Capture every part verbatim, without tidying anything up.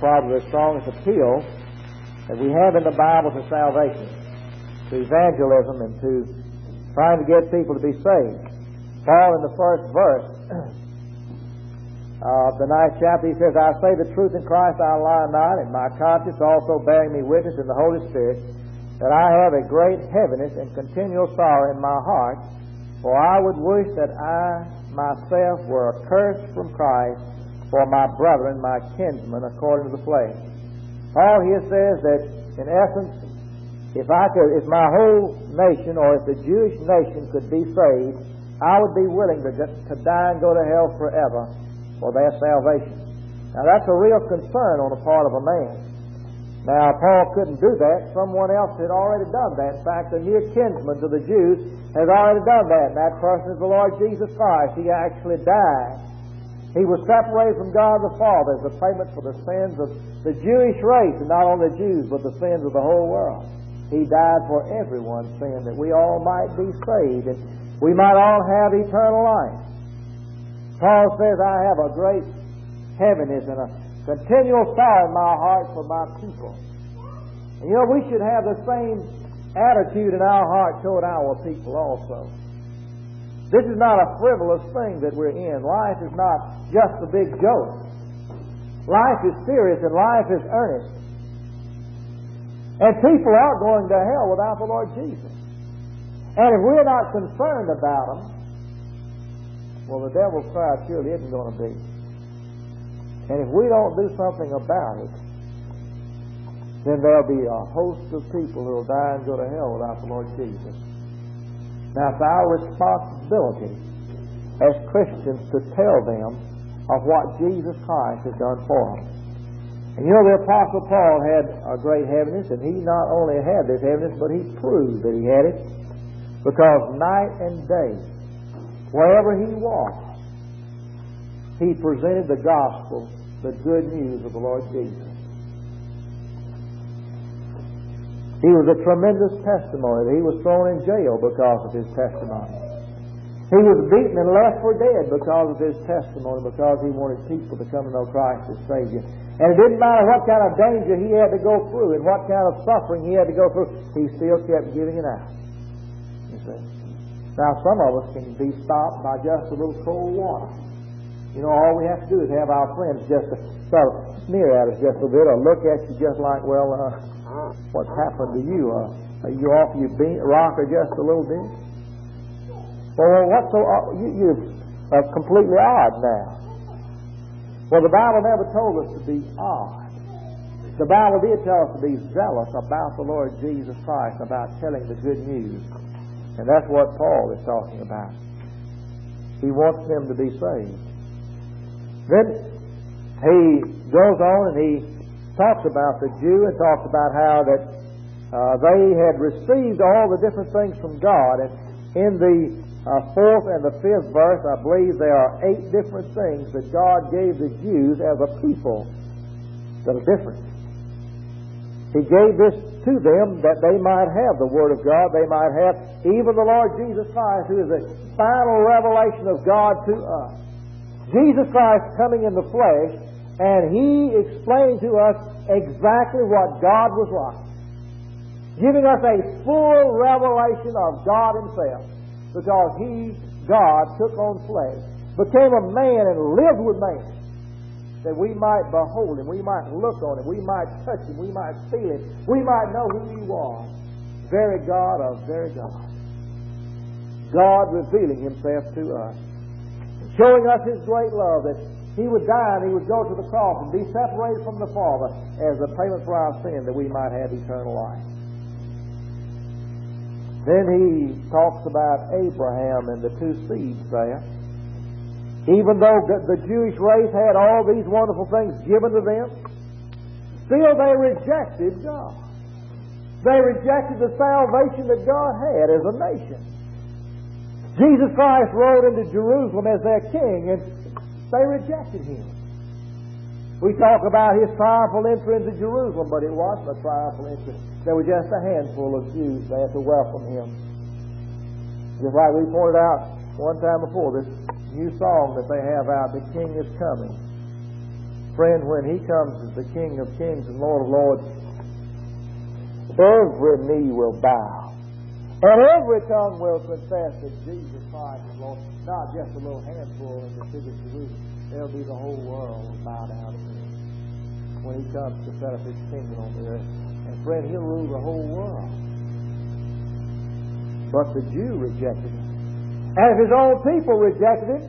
probably the strongest appeal that we have in the Bible to salvation, to evangelism, and to trying to get people to be saved. Paul, in the first verse of the ninth chapter, he says, I say the truth in Christ, I lie not, and my conscience also bearing me witness in the Holy Spirit, that I have a great heaviness and continual sorrow in my heart, for I would wish that I myself were accursed from Christ for my brethren, my kinsmen, according to the flesh. Paul here says that, in essence, if I could, if my whole nation, or if the Jewish nation could be saved, I would be willing to, to die and go to hell forever for their salvation. Now that's a real concern on the part of a man. Now Paul couldn't do that. Someone else had already done that. In fact, a near kinsman to the Jews has already done that, and that person is the Lord Jesus Christ. He actually died. He was separated from God the Father as a payment for the sins of the Jewish race, and not only the Jews, but the sins of the whole world. He died for everyone's sin, that we all might be saved, and we might all have eternal life. Paul says, I have a great heaviness and a continual sorrow in my heart for my people. And you know, we should have the same attitude in our heart toward our people also. This is not a frivolous thing that we're in. Life is not just a big joke. Life is serious and life is earnest. And people are going to hell without the Lord Jesus. And if we're not concerned about them, well, the devil's crowd surely isn't going to be. And if we don't do something about it, then there'll be a host of people who will die and go to hell without the Lord Jesus. Now, it's our responsibility as Christians to tell them of what Jesus Christ has done for them. And you know, the Apostle Paul had a great heaviness, and he not only had this heaviness, but he proved that he had it, because night and day, wherever he walked, he presented the gospel, the good news of the Lord Jesus. He was a tremendous testimony. He was thrown in jail because of his testimony. He was beaten and left for dead because of his testimony, because he wanted people to come to know Christ as Savior. And it didn't matter what kind of danger he had to go through and what kind of suffering he had to go through, he still kept giving it out. You see? Now, some of us can be stopped by just a little cold water. You know, all we have to do is have our friends just to sort of sneer at us just a bit, or look at you just like, well, uh, what's happened to you? Uh, are you off your beat, rocker just a little bit? Well, what's so uh, you, you're uh, completely odd now. Well, the Bible never told us to be odd. The Bible did tell us to be zealous about the Lord Jesus Christ, about telling the good news. And that's what Paul is talking about. He wants them to be saved. Then he goes on and he talks about the Jew and talks about how that uh, they had received all the different things from God. And in the uh, fourth and the fifth verse, I believe there are eight different things that God gave the Jews as a people that are different. He gave this to them that they might have the Word of God, they might have even the Lord Jesus Christ, who is the final revelation of God to us. Jesus Christ coming in the flesh, and He explained to us exactly what God was like, giving us a full revelation of God Himself, because He, God, took on flesh, became a man and lived with man, that we might behold Him, we might look on Him, we might touch Him, we might feel Him, we might know who He was. Very God of very God. God revealing Himself to us, showing us His great love, that He would die and He would go to the cross and be separated from the Father as a payment for our sin, that we might have eternal life. Then he talks about Abraham and the two seeds there. Even though the Jewish race had all these wonderful things given to them, still they rejected God. They rejected the salvation that God had as a nation. Jesus Christ rode into Jerusalem as their king, and they rejected Him. We talk about His triumphal entry into Jerusalem, but it wasn't a triumphal entry. There were just a handful of Jews there to welcome Him. Just like we pointed out one time before, this new song that they have out, "The King is Coming." Friend, when He comes as the King of kings and Lord of lords, every knee will bow, and every tongue will confess that Jesus Christ is Lord. Not just a little handful in the city of Jerusalem. There'll be the whole world will bow down to Him when He comes to set up His kingdom on the earth. And friend, He'll rule the whole world. But the Jew rejected Him. And if His own people rejected Him,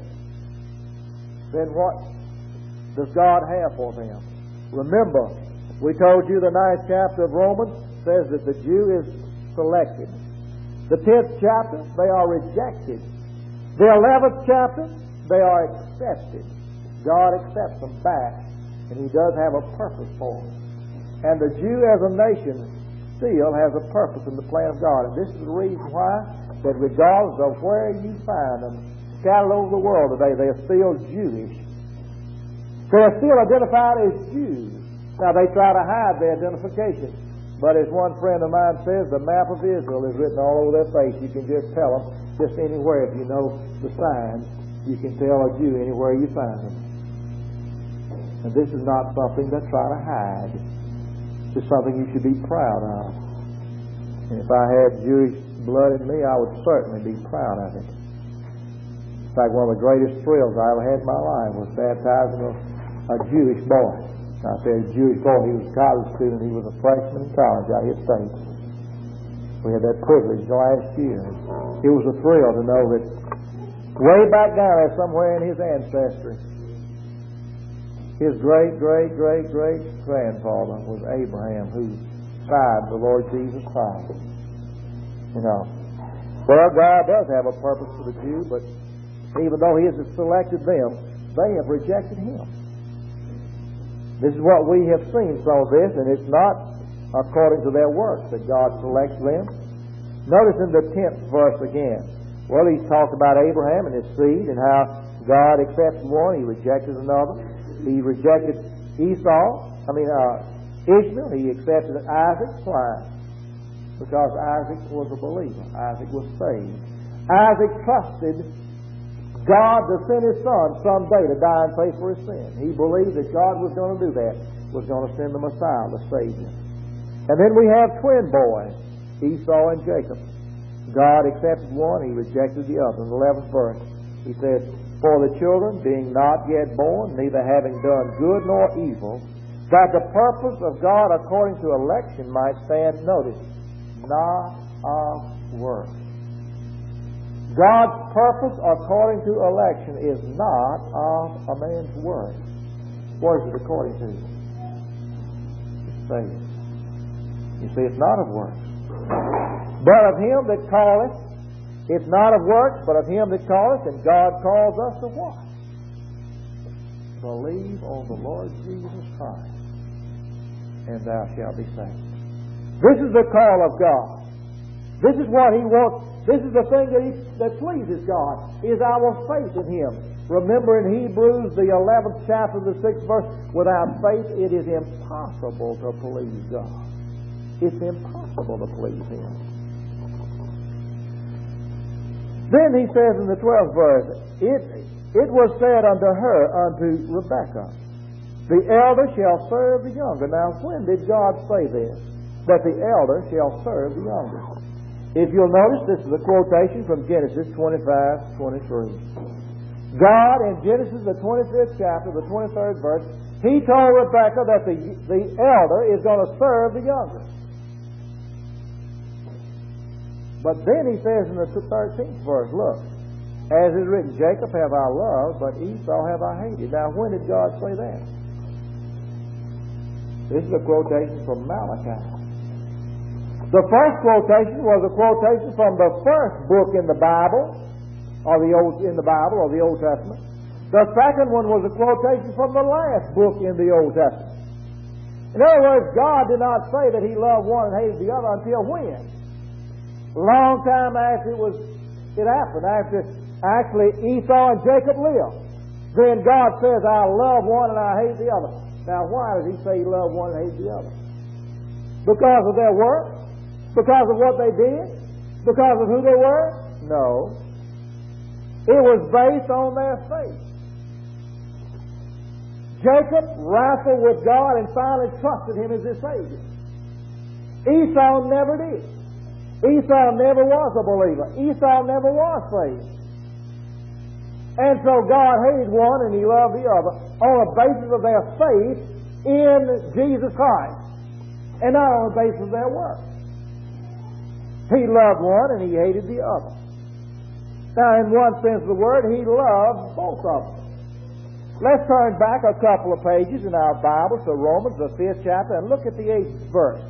then what does God have for them? Remember, we told you the ninth chapter of Romans says that the Jew is selected. The tenth chapter, they are rejected. The eleventh chapter, they are accepted. God accepts them back, and He does have a purpose for them. And the Jew as a nation still has a purpose in the plan of God. And this is the reason why that regardless of where you find them, scattered over the world today, they are still Jewish. They are still identified as Jews. Now, they try to hide their identification. But as one friend of mine says, the map of Israel is written all over their face. You can just tell them, just anywhere, if you know the signs, you can tell a Jew anywhere you find them. And this is not something to try to hide. It's something you should be proud of. And if I had Jewish blood in me, I would certainly be proud of it. In fact, one of the greatest thrills I ever had in my life was baptizing a, a Jewish boy. I said a Jewish boy. He was a college student. He was a freshman in college out here at State. We had that privilege the last year. It was a thrill to know that way back down there somewhere in his ancestry, his great, great, great, great grandfather was Abraham, who died the Lord Jesus Christ. You know. Well, God does have a purpose for the Jew, but even though He has selected them, they have rejected Him. This is what we have seen, some of this, and it's not according to their works that God selects them. Notice in the tenth verse again. Well, He's talked about Abraham and his seed and how God accepts one, He rejected another. He rejected Esau, I mean uh, Ishmael. He accepted Isaac. Why? Because Isaac was a believer. Isaac was saved. Isaac trusted God to send His son someday to die and pay for his sin. He believed that God was going to do that, was going to send the Messiah, the Savior. And then we have twin boys, Esau and Jacob. God accepted one, He rejected the other. In the eleventh verse, He says, "For the children, being not yet born, neither having done good nor evil, that the purpose of God according to election might stand," notice, "not of works." God's purpose according to election is not of a man's work. What is it according to? It's faith. You see, it's not of works. But of Him that calleth, it's not of works, but of Him that calleth, and God calls us to what? Believe on the Lord Jesus Christ, and thou shalt be saved. This is the call of God. This is what He wants. This is the thing that, he, that pleases God, is our faith in Him. Remember in Hebrews, the eleventh chapter, the sixth verse, without faith it is impossible to please God. It's impossible to please Him. Then he says in the twelfth verse, it, it was said unto her, unto Rebekah, the elder shall serve the younger. Now, when did God say this? That the elder shall serve the younger. If you'll notice, this is a quotation from Genesis twenty-five twenty-three. God, in Genesis, the twenty-fifth chapter, the twenty-third verse, He told Rebekah that the, the elder is going to serve the younger. But then He says in the thirteenth verse, look, as is written, Jacob have I loved, but Esau have I hated. Now, when did God say that? This is a quotation from Malachi. The first quotation was a quotation from the first book in the Bible, or the Old in the Bible, or the Old Testament. The second one was a quotation from the last book in the Old Testament. In other words, God did not say that He loved one and hated the other until when? A long time after it was it happened, after actually Esau and Jacob lived. Then God says, I love one and I hate the other. Now, why does He say He loved one and hated the other? Because of their work? Because of what they did? Because of who they were? No. It was based on their faith. Jacob wrestled with God and finally trusted Him as his Savior. Esau never did. Esau never was a believer. Esau never was saved. And so God hated one and He loved the other on the basis of their faith in Jesus Christ, and not on the basis of their works. He loved one and He hated the other. Now, in one sense of the word, He loved both of them. Let's turn back a couple of pages in our Bible to Romans, the fifth chapter, and look at the eighth verse.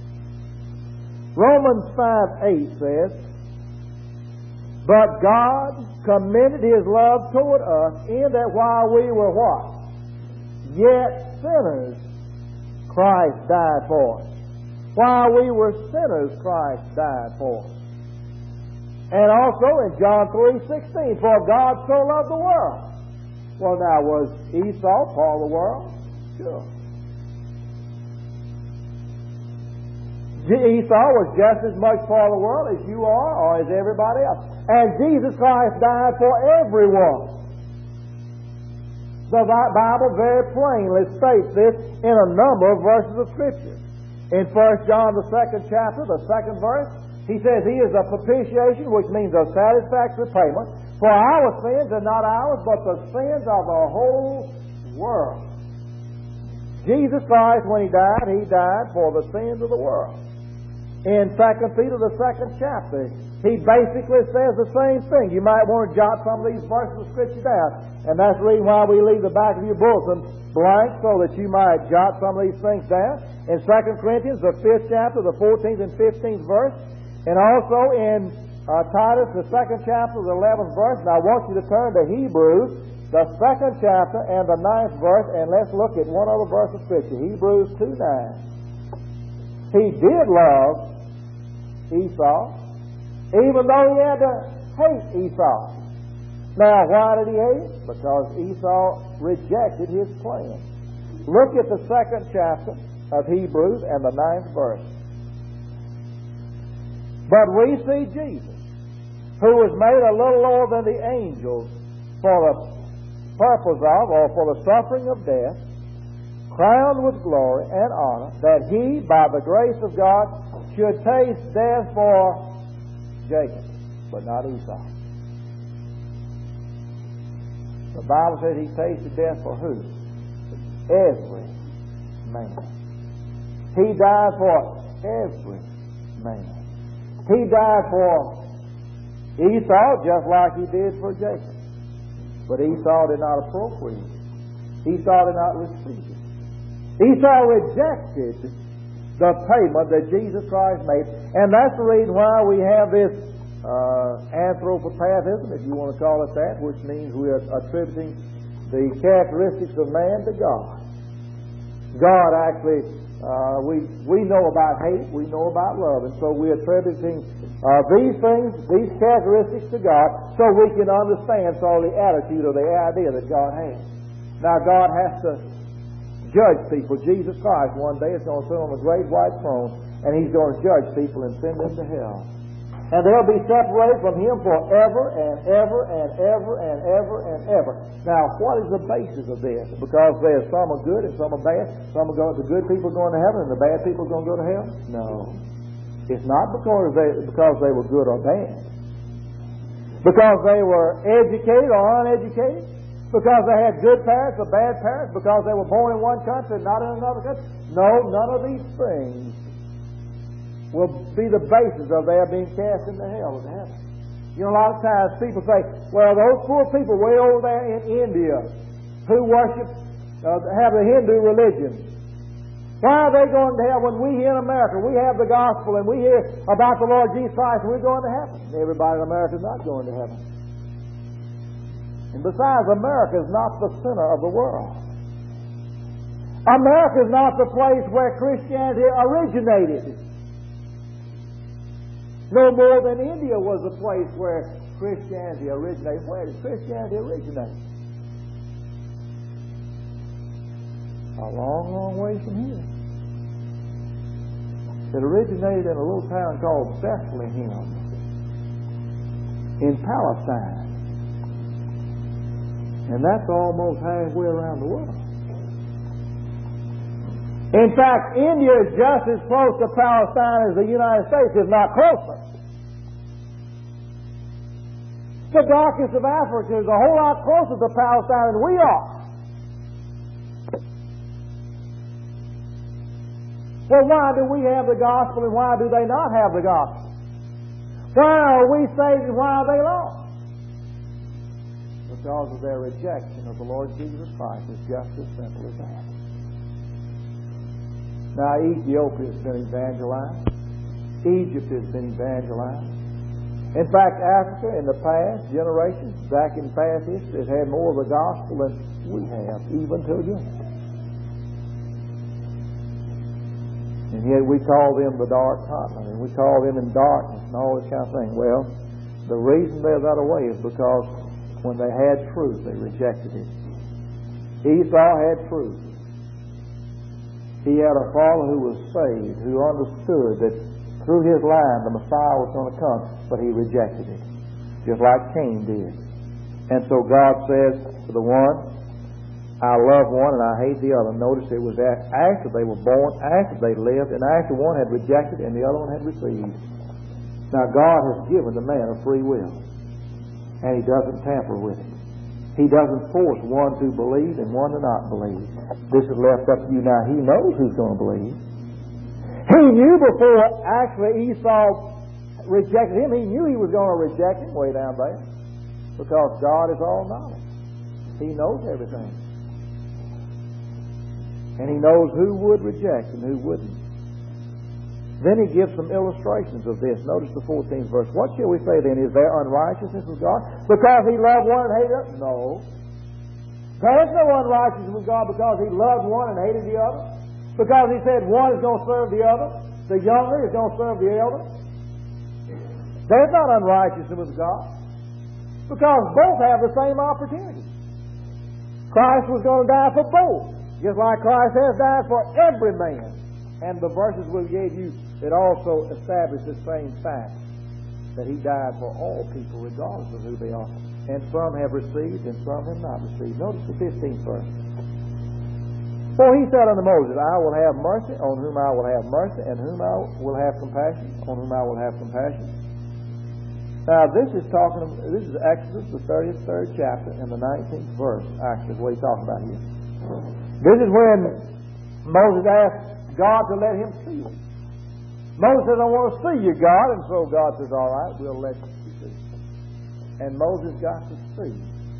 Romans five eight says, "But God commended His love toward us in that while we were what? Yet sinners, Christ died for us." While we were sinners, Christ died for us. And also in John three sixteen, "For God so loved the world." Well, now, was Esau part of the world? Sure. Esau was just as much part of the world as you are or as everybody else. And Jesus Christ died for everyone. The Bible very plainly states this in a number of verses of Scripture. In First John, the second chapter, the second verse, he says He is a propitiation, which means a satisfactory payment for our sins, and not ours, but the sins of the whole world. Jesus Christ, when He died, He died for the sins of the world. In Second Peter, the second chapter, he basically says the same thing. You might want to jot some of these verses of Scripture down, and that's the reason why we leave the back of your bulletin blank, so that you might jot some of these things down. In Second Corinthians, the fifth chapter, the fourteenth and fifteenth verse, and also in uh, Titus, the second chapter, the eleventh verse. And I want you to turn to Hebrews, the second chapter and the ninth verse, and let's look at one other verse of Scripture, Hebrews two nine. He did love Esau, even though he had to hate Esau. Now, why did he hate him? Because Esau rejected his plan. Look at the second chapter of Hebrews and the ninth verse. "But we see Jesus, who was made a little lower than the angels for the purpose of, or for the suffering of death, crowned with glory and honor, that He, by the grace of God, should taste death for Jacob, but not Esau." The Bible says He tasted death for who? Every man. He died for every man. He died for Esau just like He did for Jacob. But Esau did not appropriate it. Esau did not receive it. Esau rejected the payment that Jesus Christ made. And that's the reason why we have this uh, anthropopathism, if you want to call it that, which means we are attributing the characteristics of man to God. God actually, uh, we we know about hate, we know about love, and so we're attributing uh, these things, these characteristics to God, so we can understand sort of the attitude or the idea that God has. Now, God has to judge people. Jesus Christ one day is going to sit on the great white throne, and He's going to judge people and send them to hell. And they'll be separated from Him forever and ever and ever and ever and ever. Now, what is the basis of this? Because there's some are good and some are bad. Some are going, the good people are going to heaven and the bad people are going to go to hell? No. It's not because they, because they were good or bad. Because they were educated or uneducated. Because they had good parents or bad parents. Because they were born in one country and not in another country. No, none of these things will be the basis of their being cast into hell or heaven. You know, a lot of times people say, well, those poor people way over there in India who worship, uh, have the Hindu religion, why are they going to hell when we here in America, we have the gospel and we hear about the Lord Jesus Christ and we're going to heaven? Everybody in America is not going to heaven. And besides, America is not the center of the world. America is not the place where Christianity originated. No more than India was the place where Christianity originated. Where did Christianity originate? A long, long way from here. It originated in a little town called Bethlehem in Palestine. And that's almost halfway around the world. In fact, India is just as close to Palestine as the United States, if not closer. The darkest of Africa is a whole lot closer to Palestine than we are. Well, why do we have the gospel and why do they not have the gospel? Why are we saved and why are they lost? Because of their rejection of the Lord Jesus Christ. It's just as simple as that. Now, Ethiopia has been evangelized. Egypt has been evangelized. In fact, Africa in the past generations, back in past history, has had more of the gospel than we have, even till yet. And yet we call them the dark continent, and we call them in darkness and all this kind of thing. Well, the reason they're that way is because when they had truth, they rejected it. Esau had truth. He had a father who was saved, who understood that through his line the Messiah was going to come, but he rejected it, just like Cain did. And so God says to the one, I love one and I hate the other. Notice it was after they were born, after they lived, and after one had rejected and the other one had received. Now God has given the man a free will, and He doesn't tamper with it. He doesn't force one to believe and one to not believe. This is left up to you. Now He knows who's going to believe. He knew before actually Esau rejected him. He knew he was going to reject him way down there, because God is all knowledge. He knows everything. And He knows who would reject and who wouldn't. Then He gives some illustrations of this. Notice the fourteenth verse. What shall we say then? Is there unrighteousness with God because He loved one and hated the other? No. There is no unrighteousness with God because He loved one and hated the other. Because He said one is going to serve the other. The younger is going to serve the elder. There's not unrighteousness with God, because both have the same opportunity. Christ was going to die for both, just like Christ has died for every man. And the verses we gave you, it also established the same fact, that He died for all people regardless of who they are. And some have received and some have not received. Notice the fifteenth verse. For He said unto Moses, I will have mercy on whom I will have mercy, and whom I will have compassion on whom I will have compassion. Now this is talking. This is Exodus, the thirty-third chapter, and the nineteenth verse. Actually, is what He's talking about here. This is when Moses asked God to let him see Him. Moses says, I want to see you, God. And so God says, all right, we'll let you see. And Moses got to see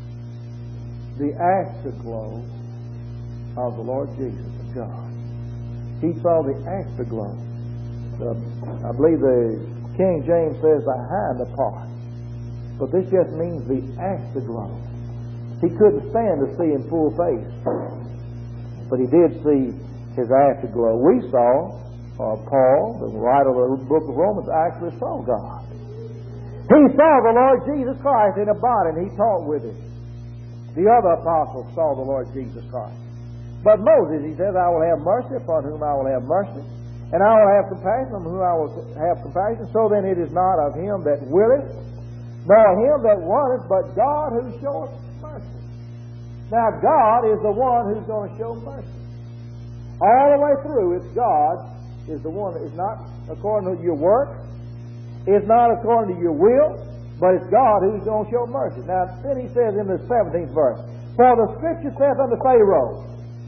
the afterglow of the Lord Jesus, of God. He saw the afterglow. The, I believe the King James says behind the part. But this just means the afterglow. He couldn't stand to see Him full face, but he did see His afterglow. We saw, uh, Paul, the writer of the book of Romans, actually saw God. He saw the Lord Jesus Christ in a body, and he talked with Him. The other apostles saw the Lord Jesus Christ. But Moses, he says, I will have mercy upon whom I will have mercy, and I will have compassion on whom I will have compassion. So then it is not of him that willeth, nor him that runneth, but God who showeth mercy. Now God is the one who's going to show mercy. All the way through, it's God is the one that is not according to your work, it's not according to your will, but it's God who's going to show mercy. Now then he says in the seventeenth verse, For the Scripture saith unto Pharaoh,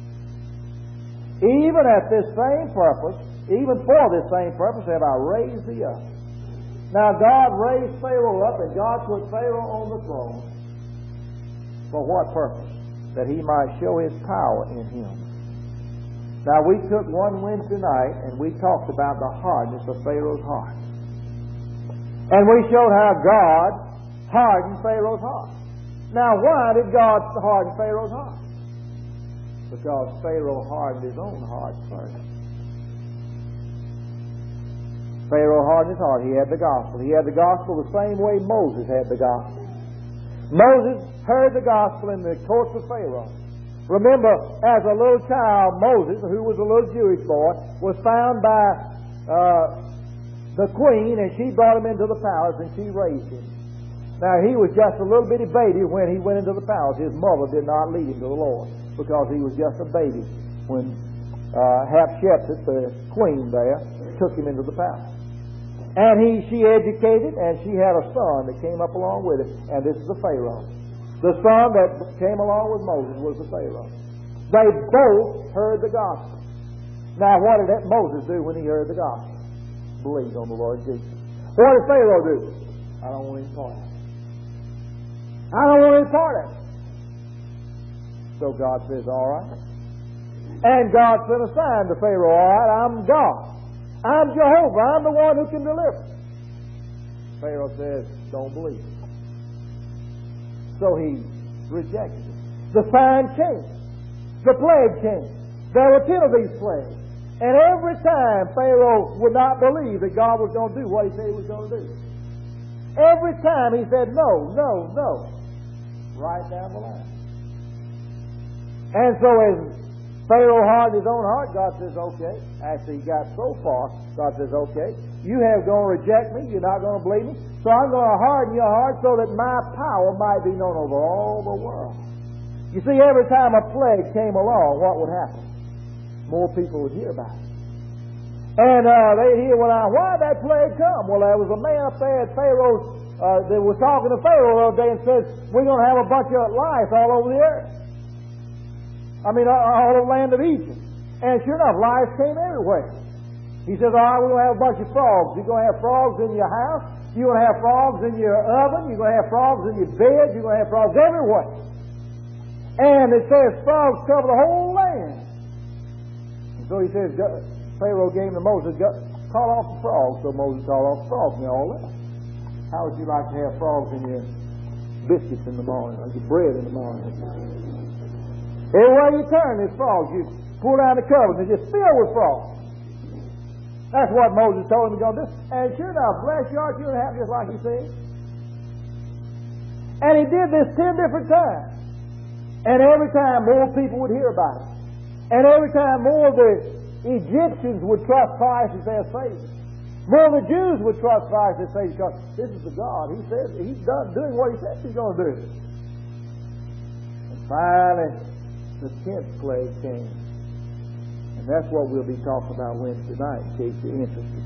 even at this same purpose, even for this same purpose have I raised thee up. Now God raised Pharaoh up, and God put Pharaoh on the throne. For what purpose? That he might show his power in him. Now we took one Wednesday night, and we talked about the hardness of Pharaoh's heart. And we showed how God hardened Pharaoh's heart. Now why did God harden Pharaoh's heart? Because Pharaoh hardened his own heart first. Pharaoh hardened his heart. He had the gospel. He had the gospel the same way Moses had the gospel. Moses heard the gospel in the courts of Pharaoh. Remember, as a little child, Moses, who was a little Jewish boy, was found by uh, the queen, and she brought him into the palace, and she raised him. Now, he was just a little bitty baby when he went into the palace. His mother did not lead him to the Lord, because he was just a baby when uh, Hatshepsut, the queen there, took him into the palace. And he, she educated, and she had a son that came up along with it, and this is the Pharaoh. The son that came along with Moses was the Pharaoh. They both heard the gospel. Now, what did that Moses do when he heard the gospel? Believed on the Lord Jesus. What did Pharaoh do? I don't want any part of it. I don't want any part of it. So God says, all right. And God sent a sign to Pharaoh, all right, I'm God. I'm Jehovah. I'm the one who can deliver. Pharaoh says, don't believe it. So he rejected it. The sign came. The plague came. There were ten of these plagues. And every time Pharaoh would not believe that God was going to do what he said he was going to do. Every time he said, no, no, no. Right down the line. And so as Pharaoh hardened his own heart, God says, okay. After he got so far, God says, okay, you have going to reject me, you're not going to believe me, so I'm going to harden your heart so that my power might be known over all the world. You see, every time a plague came along, what would happen? More people would hear about it. And uh, they'd hear, well, now, why did that plague come? Well, there was a man up there at Pharaoh's, uh, that was talking to Pharaoh the other day and says, we're going to have a bunch of lice all over the earth. I mean, all over the land of Egypt. And sure enough, lice came everywhere. He says, all right, we're going to have a bunch of frogs. You're going to have frogs in your house. You're going to have frogs in your oven. You're going to have frogs in your bed. You're going to have frogs everywhere. And it says frogs cover the whole land. And so he says, Pharaoh gave him to Moses, call off the frogs. So Moses called off the frogs, and they all left. How would you like to have frogs in your biscuits in the morning, or your bread in the morning? Everywhere you turn, there's frogs. You pull down the covers, and they're just filled with frogs. That's what Moses told him to go do. And sure enough, bless your heart, you're going to have just like he said. And he did this ten different times. And every time more people would hear about it. And every time more of the Egyptians would trust Christ as their Savior. More of the Jews would trust Christ as Savior because this is the God. He says he's done doing what he says he's going to do. And finally, the tenth plague came. And that's what we'll be talking about Wednesday night, in case you're interested.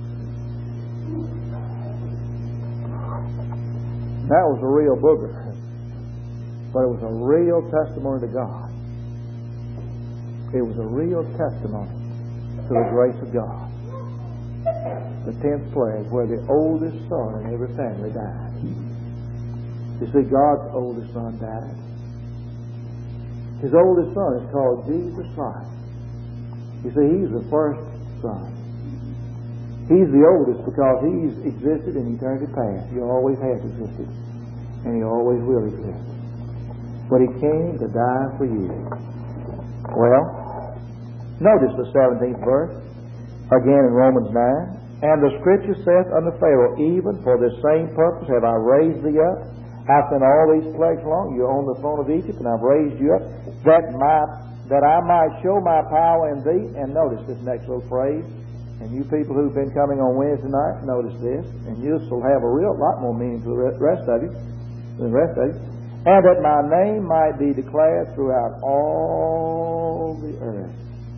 That was a real booger. But it was a real testimony to God. It was a real testimony to the grace of God. The tenth plague, where the oldest son in every family died. You see, God's oldest son died. His oldest son is called Jesus Christ. You see, he's the first son. He's the oldest because he's existed in eternity past. He always has existed. And he always will exist. But he came to die for you. Well, notice the seventeenth verse, again in Romans nine. And the Scripture saith unto Pharaoh, even for this same purpose have I raised thee up. I've sent all these plagues along. You're on the throne of Egypt, and I've raised you up, that my that I might show my power in thee. And notice this next little phrase. And you people who've been coming on Wednesday night, notice this. And you will have a real lot more meaning to the rest of you. The rest of you. And that my name might be declared throughout all the earth.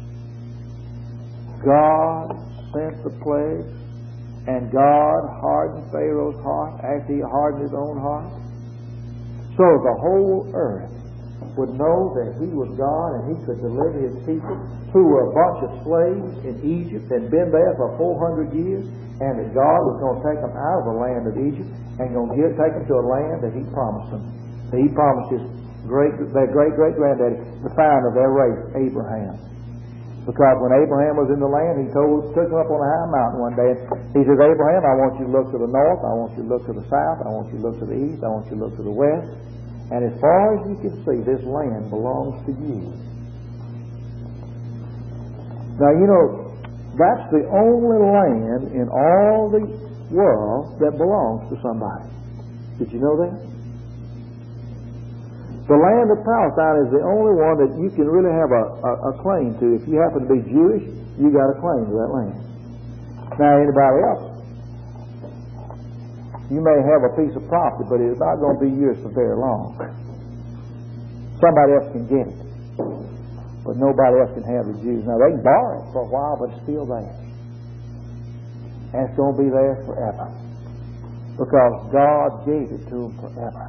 God sent the plague, and God hardened Pharaoh's heart after he hardened his own heart, so the whole earth would know that he was God and he could deliver his people who were a bunch of slaves in Egypt and been there for four hundred years, and that God was going to take them out of the land of Egypt and going to get, take them to a land that he promised them. He promised his great, their great-great-granddaddy, the founder of their race, Abraham. Because when Abraham was in the land, he told, took him up on a high mountain one day, and he says, Abraham, I want you to look to the north, I want you to look to the south, I want you to look to the east, I want you to look to the west, and as far as you can see, this land belongs to you. Now, you know, that's the only land in all the world that belongs to somebody. Did you know that? The land of Palestine is the only one that you can really have a, a, a claim to. If you happen to be Jewish, you got a claim to that land. Now, anybody else, you may have a piece of property, but it's not going to be yours for very long. Somebody else can get it. But nobody else can have the Jews. Now, they can borrow it for a while, but it's still there. And it's going to be there forever. Because God gave it to them forever.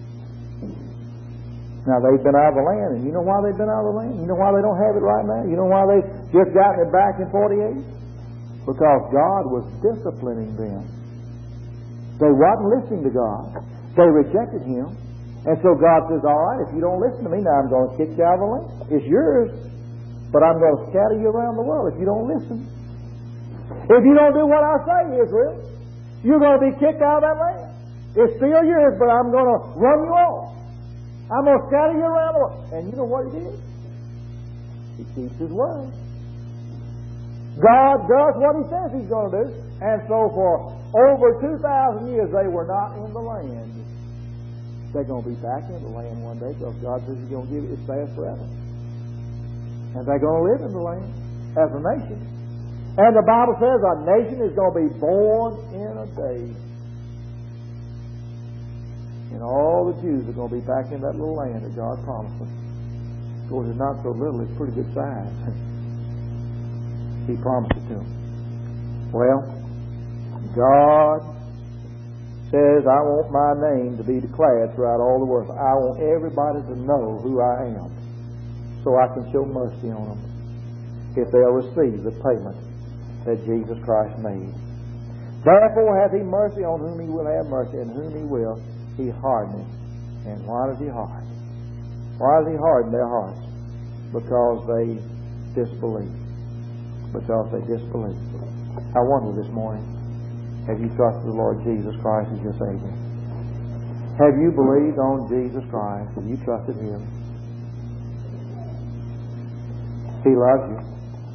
Now, they've been out of the land, and you know why they've been out of the land? You know why they don't have it right now? You know why they've just gotten it back in forty-eight? Because God was disciplining them. They wasn't listening to God. They rejected Him. And so God says, all right, if you don't listen to me, now I'm going to kick you out of the land. It's yours, but I'm going to scatter you around the world if you don't listen. If you don't do what I say, Israel, you're going to be kicked out of that land. It's still yours, but I'm going to run you off. I'm going to scatter you around the world. And you know what He did? He keeps His word. God does what He says He's going to do. And so for over two thousand years, they were not in the land. They're going to be back in the land one day because God says He's going to give it, it's theirs forever. And they're going to live in the land as a nation. And the Bible says a nation is going to be born in a day. And all the Jews are going to be back in that little land that God promised them. Of course, it's not so little, it's pretty good size. He promised it to them. Well, God says, I want my name to be declared throughout all the world. I want everybody to know who I am so I can show mercy on them if they'll receive the payment that Jesus Christ made. Therefore hath He mercy on whom He will have mercy, and whom He will He hardeneth. And why does He harden? Why does He harden their hearts? Because they disbelieve. Because they disbelieve. I wonder this morning, have you trusted the Lord Jesus Christ as your Savior? Have you believed on Jesus Christ? Have you trusted Him? He loves you.